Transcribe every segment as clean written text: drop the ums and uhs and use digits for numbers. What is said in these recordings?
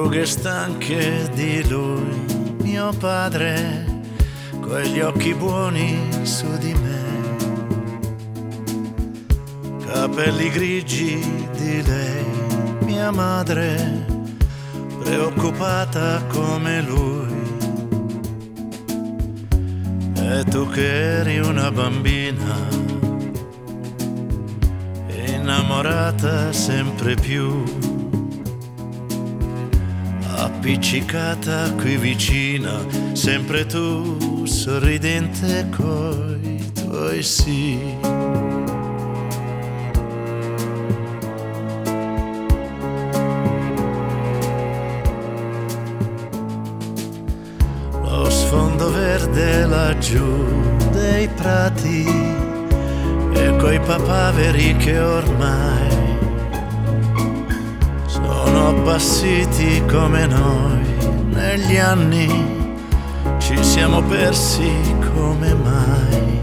rughe stanche di lui, mio padre, quegli occhi buoni su di me, capelli grigi di lei, mia madre, preoccupata come lui. E tu che eri una bambina, innamorata sempre più, appiccicata qui vicina, sempre tu, sorridente coi tuoi sì. Lo sfondo verde laggiù dei prati e quei papaveri che ormai sono appassiti come noi. Negli anni ci siamo persi come mai,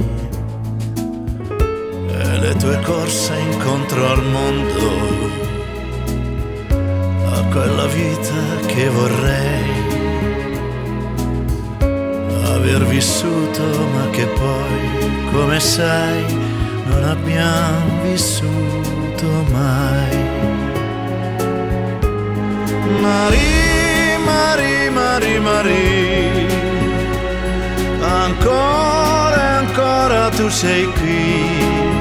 e le tue corse incontro al mondo, a quella vita che vorrei aver vissuto, ma che poi, come sai, non abbiamo vissuto mai. Marie, Marie, Marie, Marie, ancora e ancora tu sei qui.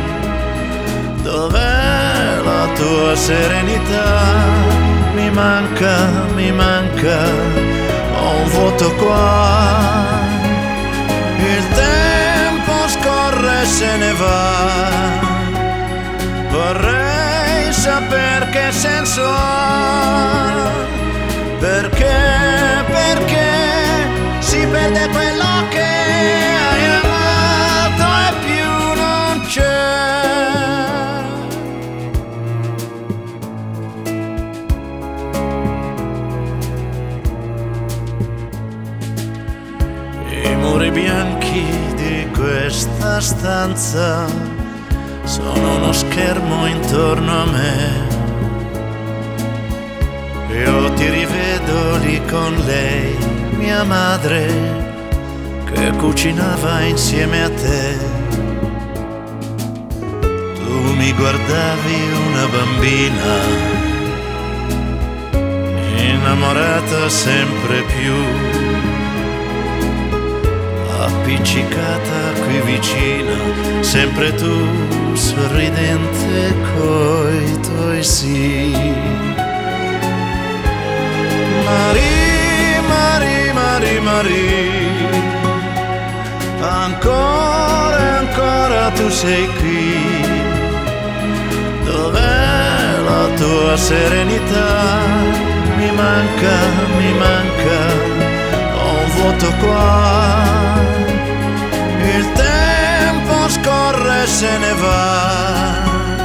Dov'è la tua serenità? Mi manca, ho un vuoto qua. Il tempo scorre e se ne va. Vorrei saper che senso ha. Perché si perde quello che hai amato e più non c'è. I muri bianchi di questa stanza sono uno schermo intorno a me. Io ti rivedo lì con lei, mia madre, che cucinava insieme a te. Tu mi guardavi una bambina, innamorata sempre più, appiccicata qui vicina, sempre tu, sorridente coi tuoi sì. Marie, Marie, Marie, Marie, ancora e ancora tu sei qui. Dov'è la tua serenità? Mi manca, ho un vuoto qua. Il tempo scorre e se ne va.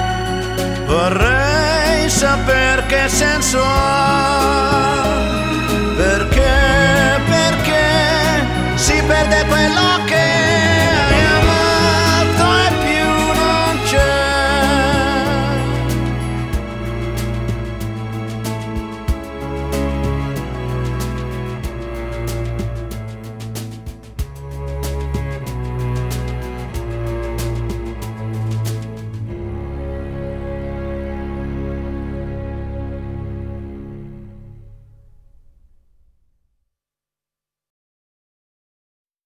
Vorrei saper che senso ha. Perché si perde quello